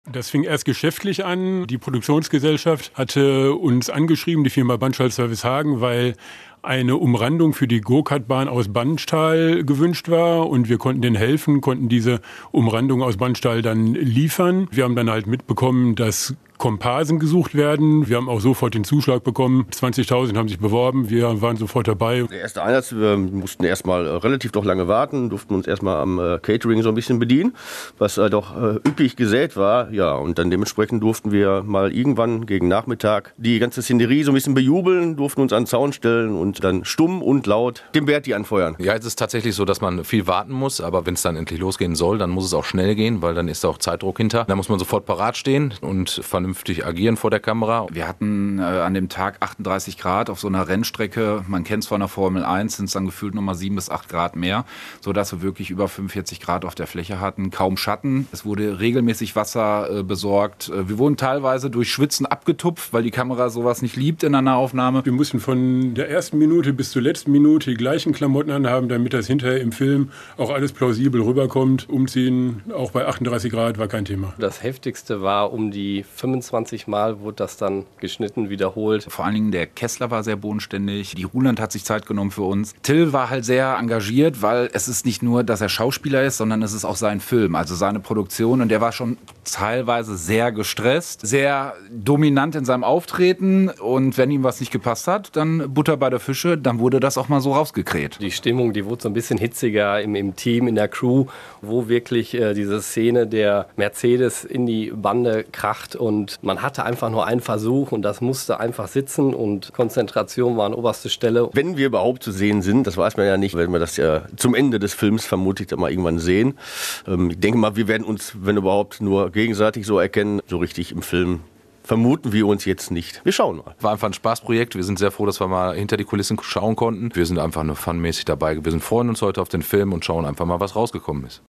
Das fing erst geschäftlich an. Die Produktionsgesellschaft hatte uns angeschrieben, die Firma Bandstahl Service Hagen, weil eine Umrandung für die Go-Kart-Bahn aus Bandstahl gewünscht war und wir konnten denen helfen, konnten diese Umrandung aus Bandstahl dann liefern. Wir haben dann halt mitbekommen, dass Komparsen gesucht werden. Wir haben auch sofort den Zuschlag bekommen. 20.000 haben sich beworben. Wir waren sofort dabei. Der erste Einsatz, wir mussten erstmal relativ doch lange warten, durften uns erstmal am Catering so ein bisschen bedienen, was doch üppig gesät war. Ja, und dann dementsprechend durften wir mal irgendwann gegen Nachmittag die ganze Szenerie so ein bisschen bejubeln, durften uns an den Zaun stellen und dann stumm und laut den Berti anfeuern. Ja, es ist tatsächlich so, dass man viel warten muss, aber wenn es dann endlich losgehen soll, dann muss es auch schnell gehen, weil dann ist auch Zeitdruck hinter. Da muss man sofort parat stehen und vernünftig agieren vor der Kamera. Wir hatten an dem Tag 38 Grad auf so einer Rennstrecke. Man kennt es von der Formel 1, sind es dann gefühlt nochmal 7 bis 8 Grad mehr, sodass wir wirklich über 45 Grad auf der Fläche hatten. Kaum Schatten. Es wurde regelmäßig Wasser besorgt. Wir wurden teilweise durch Schwitzen abgetupft, weil die Kamera sowas nicht liebt in einer Aufnahme. Wir mussten von der ersten Minute bis zur letzten Minute die gleichen Klamotten anhaben, damit das hinterher im Film auch alles plausibel rüberkommt. Umziehen, auch bei 38 Grad, war kein Thema. Das Heftigste war um die 25 Mal wurde das dann geschnitten, wiederholt. Vor allen Dingen der Kessler war sehr bodenständig. Die Ruland hat sich Zeit genommen für uns. Till war halt sehr engagiert, weil es ist nicht nur, dass er Schauspieler ist, sondern es ist auch sein Film, also seine Produktion. Und der war schon teilweise sehr gestresst, sehr dominant in seinem Auftreten. Und wenn ihm was nicht gepasst hat, dann Butter bei der Fische, dann wurde das auch mal so rausgekräht. Die Stimmung, die wurde so ein bisschen hitziger im Team, in der Crew, wo wirklich diese Szene der Mercedes in die Bande kracht und man hatte einfach nur einen Versuch und das musste einfach sitzen und Konzentration war an oberster Stelle. Wenn wir überhaupt zu sehen sind, das weiß man ja nicht, werden wir das ja zum Ende des Films vermutlich dann mal irgendwann sehen. Ich denke mal, wir werden uns, wenn überhaupt, nur gegenseitig so erkennen. So richtig im Film vermuten wir uns jetzt nicht. Wir schauen mal. War einfach ein Spaßprojekt. Wir sind sehr froh, dass wir mal hinter die Kulissen schauen konnten. Wir sind einfach nur funmäßig dabei gewesen, freuen uns heute auf den Film und schauen einfach mal, was rausgekommen ist.